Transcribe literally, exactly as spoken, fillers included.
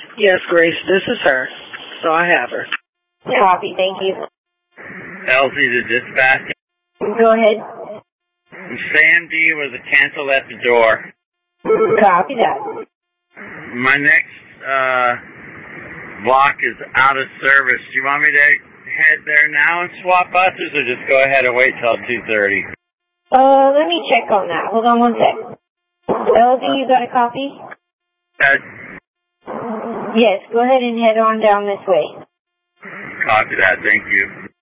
Yes, Grace, this is her. So I have her. Copy, thank you. Elsie, the dispatch. Go ahead. Sam D was a cancel at the door. Copy that. My next uh, block is out of service. Do you want me to head there now and swap buses, or just go ahead and wait till two thirty? Uh, let me check on that. Hold on one sec. L D, you got a copy? Uh, Yes, go ahead and head on down this way. copy that. Thank you.